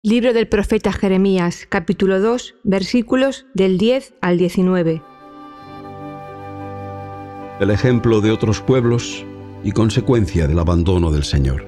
Libro del profeta Jeremías, capítulo 2, versículos del 10 al 19. El ejemplo de otros pueblos y consecuencia del abandono del Señor.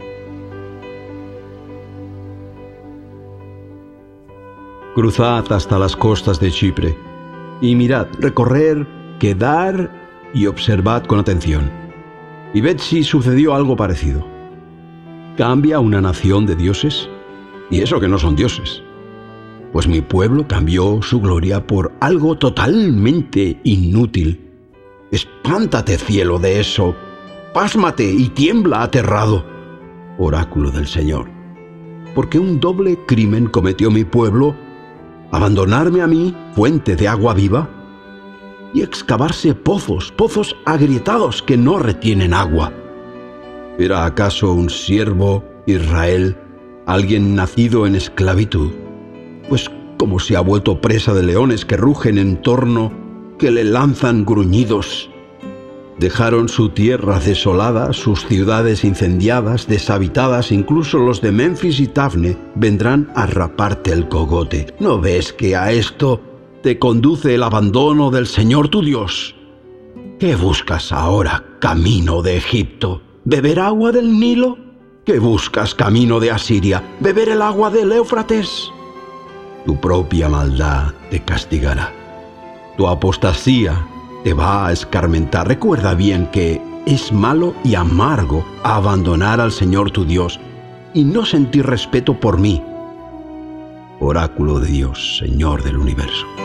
Cruzad hasta las costas de Chipre, y mirad, recorrer, quedar y observad con atención, y ved si sucedió algo parecido. ¿Cambia una nación de dioses? Y eso que no son dioses. Pues mi pueblo cambió su gloria por algo totalmente inútil. Espántate, cielo, de eso. Pásmate y tiembla aterrado, oráculo del Señor. Porque un doble crimen cometió mi pueblo: abandonarme a mí, fuente de agua viva, y excavarse pozos agrietados que no retienen agua. ¿Era acaso un siervo Israel alguien nacido en esclavitud? Pues como se ha vuelto presa de leones que rugen en torno, que le lanzan gruñidos. Dejaron su tierra desolada, sus ciudades incendiadas, deshabitadas. Incluso los de Memphis y Tafne vendrán a raparte el cogote. ¿No ves que a esto te conduce el abandono del Señor tu Dios? ¿Qué buscas ahora, camino de Egipto? ¿Beber agua del Nilo? ¿Qué buscas, camino de Asiria? ¿Beber el agua del Éufrates? Tu propia maldad te castigará. Tu apostasía te va a escarmentar. Recuerda bien que es malo y amargo abandonar al Señor tu Dios y no sentir respeto por mí, oráculo de Dios, Señor del universo.